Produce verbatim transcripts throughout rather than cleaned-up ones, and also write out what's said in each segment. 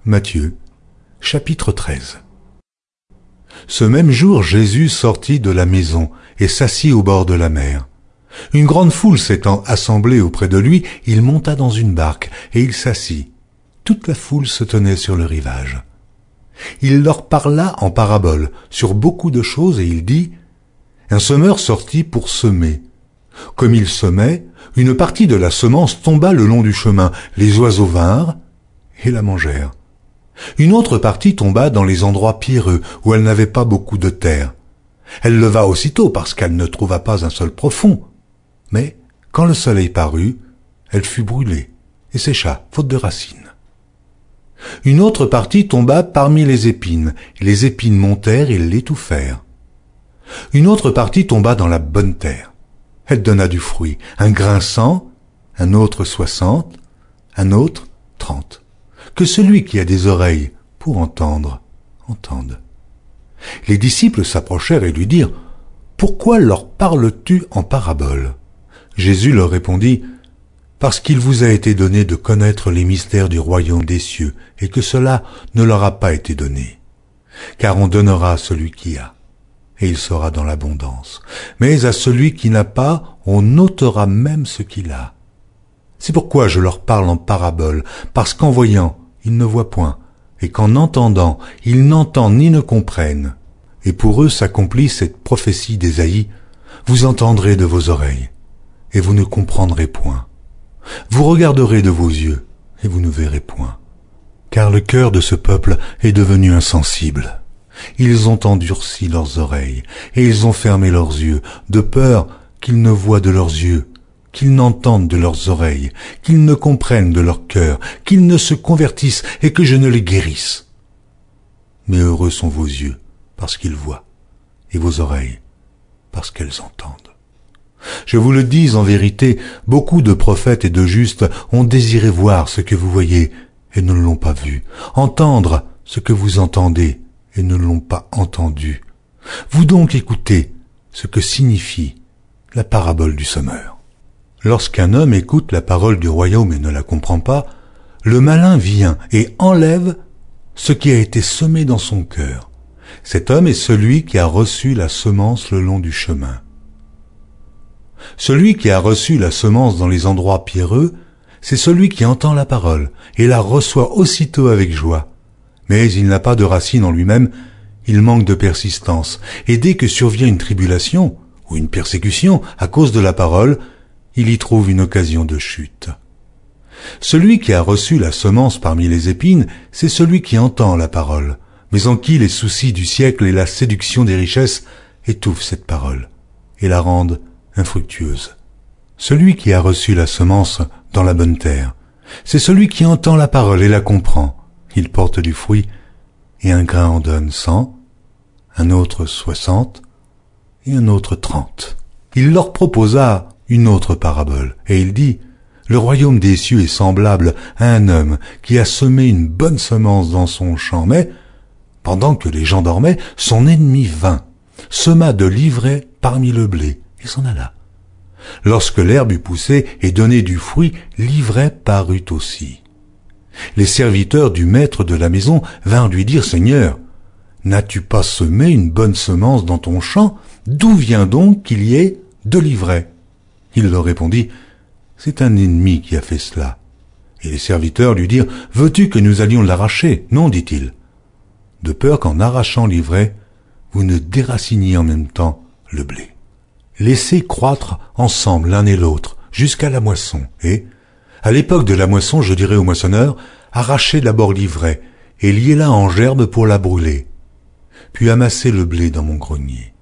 Matthieu, chapitre treize. Ce même jour, Jésus sortit de la maison et s'assit au bord de la mer. Une grande foule s'étant assemblée auprès de lui, il monta dans une barque et il s'assit. Toute la foule se tenait sur le rivage. Il leur parla en parabole sur beaucoup de choses et il dit « Un semeur sortit pour semer. Comme il semait, une partie de la semence tomba le long du chemin. Les oiseaux vinrent et la mangèrent. Une autre partie tomba dans les endroits pierreux où elle n'avait pas beaucoup de terre. Elle leva aussitôt parce qu'elle ne trouva pas un sol profond. Mais quand le soleil parut, elle fut brûlée et sécha, faute de racines. Une autre partie tomba parmi les épines. Les épines montèrent et l'étouffèrent. Une autre partie tomba dans la bonne terre. Elle donna du fruit, un grain cent, un autre soixante, un autre trente. Que celui qui a des oreilles pour entendre, entende. Les disciples s'approchèrent et lui dirent « Pourquoi leur parles-tu en parabole ?» Jésus leur répondit « Parce qu'il vous a été donné de connaître les mystères du royaume des cieux, et que cela ne leur a pas été donné. Car on donnera à celui qui a, et il sera dans l'abondance. Mais à celui qui n'a pas, on ôtera même ce qu'il a. C'est pourquoi je leur parle en parabole, parce qu'en voyant, ils ne voient point, et qu'en entendant, ils n'entendent ni ne comprennent. Et pour eux s'accomplit cette prophétie d'Ésaïe, vous entendrez de vos oreilles, et vous ne comprendrez point. Vous regarderez de vos yeux, et vous ne verrez point. Car le cœur de ce peuple est devenu insensible. Ils ont endurci leurs oreilles, et ils ont fermé leurs yeux, de peur qu'ils ne voient de leurs yeux, qu'ils n'entendent de leurs oreilles, qu'ils ne comprennent de leur cœur, qu'ils ne se convertissent et que je ne les guérisse. Mais heureux sont vos yeux, parce qu'ils voient, et vos oreilles, parce qu'elles entendent. Je vous le dis en vérité, beaucoup de prophètes et de justes ont désiré voir ce que vous voyez et ne l'ont pas vu, entendre ce que vous entendez et ne l'ont pas entendu. Vous donc écoutez ce que signifie la parabole du semeur. Lorsqu'un homme écoute la parole du royaume et ne la comprend pas, le malin vient et enlève ce qui a été semé dans son cœur. Cet homme est celui qui a reçu la semence le long du chemin. Celui qui a reçu la semence dans les endroits pierreux, c'est celui qui entend la parole et la reçoit aussitôt avec joie. Mais il n'a pas de racine en lui-même, il manque de persistance. Et dès que survient une tribulation ou une persécution à cause de la parole, il y trouve une occasion de chute. Celui qui a reçu la semence parmi les épines, c'est celui qui entend la parole, mais en qui les soucis du siècle et la séduction des richesses étouffent cette parole et la rendent infructueuse. Celui qui a reçu la semence dans la bonne terre, c'est celui qui entend la parole et la comprend. Il porte du fruit, et un grain en donne cent, un autre soixante, et un autre trente. Il leur proposa une autre parabole, et il dit, « Le royaume des cieux est semblable à un homme qui a semé une bonne semence dans son champ, mais, pendant que les gens dormaient, son ennemi vint, sema de l'ivraie parmi le blé, et s'en alla. Lorsque l'herbe eut poussé et donné du fruit, l'ivraie parut aussi. Les serviteurs du maître de la maison vinrent lui dire, « Seigneur, n'as-tu pas semé une bonne semence dans ton champ? D'où vient donc qu'il y ait de l'ivraie ?» Il leur répondit, « C'est un ennemi qui a fait cela. » Et les serviteurs lui dirent, « Veux-tu que nous allions l'arracher ?» Non, dit-il, de peur qu'en arrachant l'ivraie, vous ne déraciniez en même temps le blé. Laissez croître ensemble l'un et l'autre jusqu'à la moisson. Et, à l'époque de la moisson, je dirai au moissonneur, arrachez d'abord l'ivraie et liez-la en gerbe pour la brûler, puis amassez le blé dans mon grenier.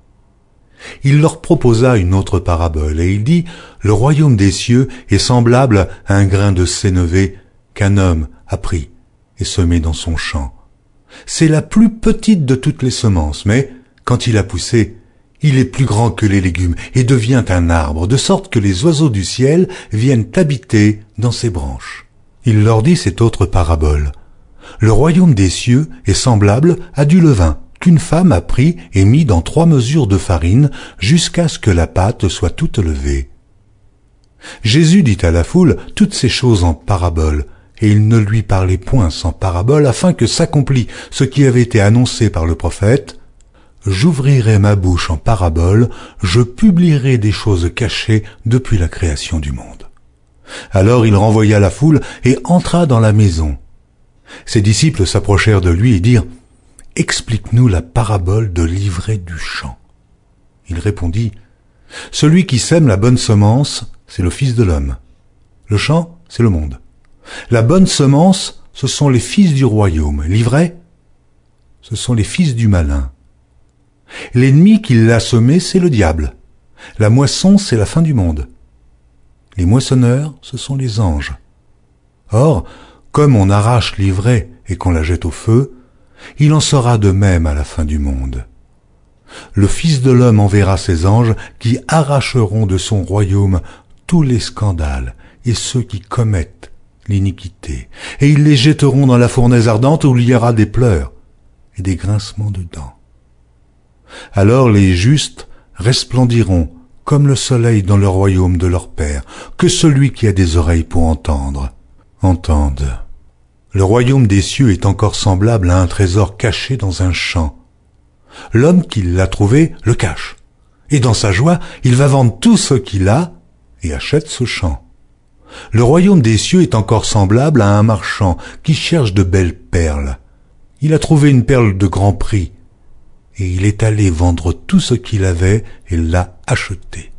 Il leur proposa une autre parabole, et il dit, « Le royaume des cieux est semblable à un grain de sénévé qu'un homme a pris et semé dans son champ. C'est la plus petite de toutes les semences, mais, quand il a poussé, il est plus grand que les légumes et devient un arbre, de sorte que les oiseaux du ciel viennent habiter dans ses branches. » Il leur dit cette autre parabole. « Le royaume des cieux est semblable à du levain, qu'une femme a pris et mis dans trois mesures de farine jusqu'à ce que la pâte soit toute levée. » Jésus dit à la foule toutes ces choses en parabole, et il ne lui parlait point sans parabole, afin que s'accomplît ce qui avait été annoncé par le prophète. « J'ouvrirai ma bouche en parabole, je publierai des choses cachées depuis la création du monde. » Alors il renvoya la foule et entra dans la maison. Ses disciples s'approchèrent de lui et dirent « Explique-nous la parabole de l'ivraie du champ. » Il répondit « Celui qui sème la bonne semence, c'est le Fils de l'homme. Le champ, c'est le monde. La bonne semence, ce sont les fils du royaume. L'ivraie, ce sont les fils du malin. L'ennemi qui l'a semé, c'est le diable. La moisson, c'est la fin du monde. Les moissonneurs, ce sont les anges. Or, comme on arrache l'ivraie et qu'on la jette au feu, il en sera de même à la fin du monde. Le Fils de l'homme enverra ses anges qui arracheront de son royaume tous les scandales et ceux qui commettent l'iniquité, et ils les jetteront dans la fournaise ardente où il y aura des pleurs et des grincements de dents. Alors les justes resplendiront comme le soleil dans le royaume de leur Père. Que celui qui a des oreilles pour entendre, entende. Le royaume des cieux est encore semblable à un trésor caché dans un champ. L'homme qui l'a trouvé le cache, et dans sa joie, il va vendre tout ce qu'il a et achète ce champ. Le royaume des cieux est encore semblable à un marchand qui cherche de belles perles. Il a trouvé une perle de grand prix, et il est allé vendre tout ce qu'il avait et l'a acheté.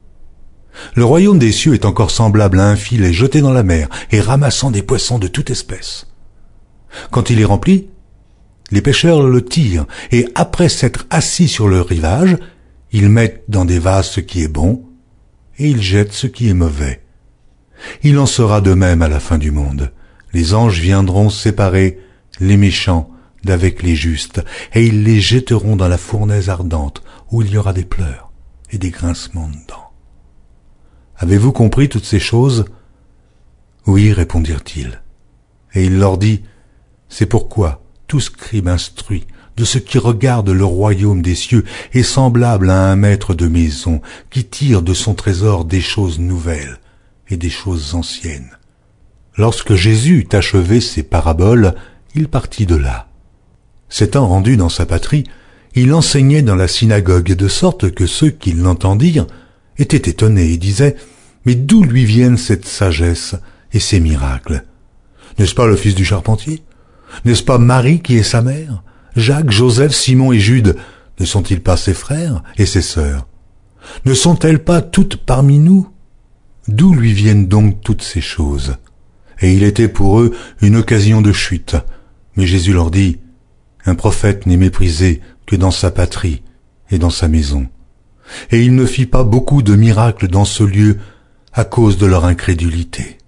Le royaume des cieux est encore semblable à un filet jeté dans la mer et ramassant des poissons de toute espèce. Quand il est rempli, les pêcheurs le tirent, et après s'être assis sur le rivage, ils mettent dans des vases ce qui est bon, et ils jettent ce qui est mauvais. Il en sera de même à la fin du monde. Les anges viendront séparer les méchants d'avec les justes, et ils les jetteront dans la fournaise ardente, où il y aura des pleurs et des grincements de dents. Avez-vous compris toutes ces choses? Oui, répondirent-ils. Et il leur dit, c'est pourquoi tout scribe instruit de ce qui regarde le royaume des cieux est semblable à un maître de maison qui tire de son trésor des choses nouvelles et des choses anciennes. Lorsque Jésus eut achevé ses paraboles, il partit de là. S'étant rendu dans sa patrie, il enseignait dans la synagogue, de sorte que ceux qui l'entendirent étaient étonnés et disaient « Mais d'où lui viennent cette sagesse et ces miracles? N'est-ce pas le fils du charpentier? N'est-ce pas Marie qui est sa mère? Jacques, Joseph, Simon et Jude, ne sont-ils pas ses frères et ses sœurs? Ne sont-elles pas toutes parmi nous? D'où lui viennent donc toutes ces choses ?» Et il était pour eux une occasion de chute. Mais Jésus leur dit, « Un prophète n'est méprisé que dans sa patrie et dans sa maison. » Et il ne fit pas beaucoup de miracles dans ce lieu à cause de leur incrédulité.